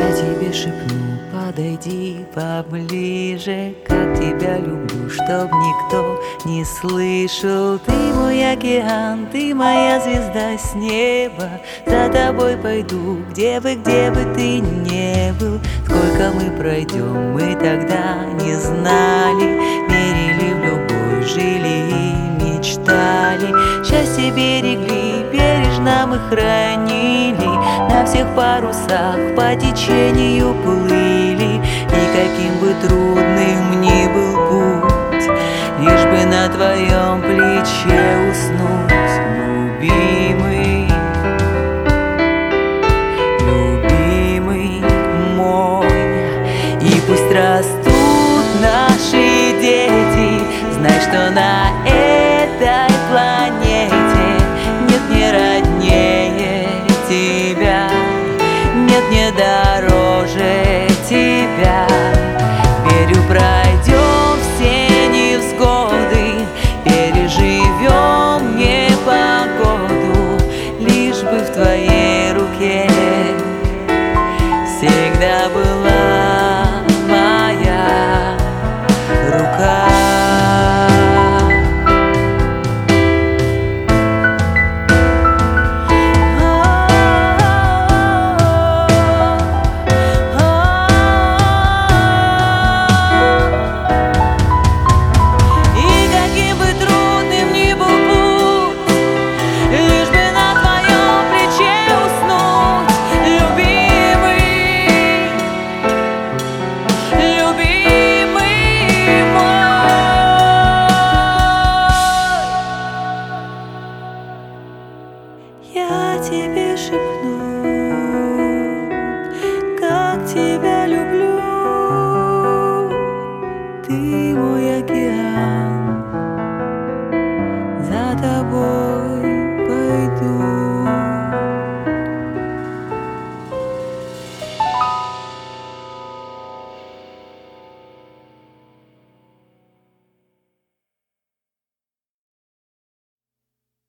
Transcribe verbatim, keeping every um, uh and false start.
Я тебе шепну, подойди поближе, как тебя люблю, чтоб никто не слышал. Ты мой океан, ты моя звезда с неба. За тобой пойду, где бы, где бы ты не был. Сколько мы пройдем, мы тогда не знали. Верили в любовь, жили и мечтали. Счастье берегли, бережно мы хранили. На всех парусах по течению плыли. И каким бы трудным ни был путь, лишь бы на твоем